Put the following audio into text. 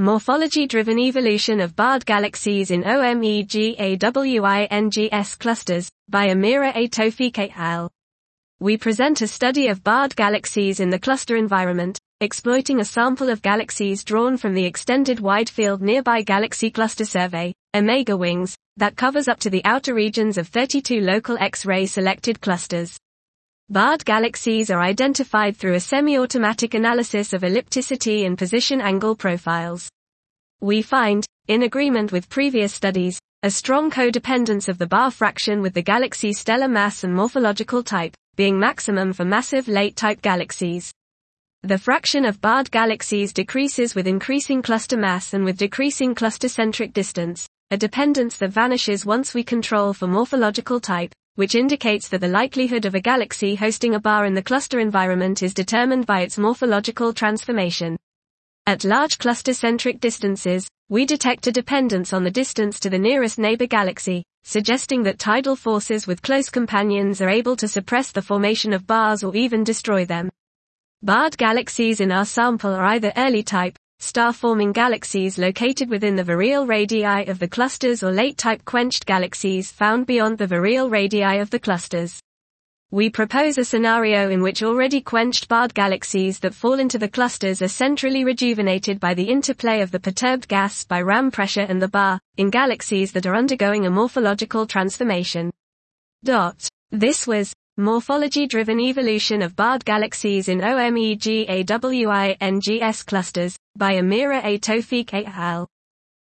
Morphology-driven evolution of barred galaxies in OMEGAWINGS clusters, by Amira A. Tawfiq et al. We present a study of barred galaxies in the cluster environment, exploiting a sample of galaxies drawn from the extended Wide Field Nearby Galaxy Cluster Survey, OMEGA-WINGS, that covers up to the outer regions of 32 local X-ray selected clusters. Barred galaxies are identified through a semi-automatic analysis of ellipticity and position angle profiles. We find, in agreement with previous studies, a strong codependence of the bar fraction with the galaxy's stellar mass and morphological type, being maximum for massive late-type galaxies. The fraction of barred galaxies decreases with increasing cluster mass and with decreasing cluster-centric distance, a dependence that vanishes once we control for morphological type, which indicates that the likelihood of a galaxy hosting a bar in the cluster environment is determined by its morphological transformation. At large cluster-centric distances, we detect a dependence on the distance to the nearest neighbor galaxy, suggesting that tidal forces with close companions are able to suppress the formation of bars or even destroy them. Barred galaxies in our sample are either early-type, star-forming galaxies located within the virial radii of the clusters or late-type quenched galaxies found beyond the virial radii of the clusters. We propose a scenario in which already quenched barred galaxies that fall into the clusters are centrally rejuvenated by the interplay of the perturbed gas by ram pressure and the bar, in galaxies that are undergoing a morphological transformation. This was Morphology-driven evolution of barred galaxies in OMEGAWINGS clusters, by Amira A. Tawfiq et al.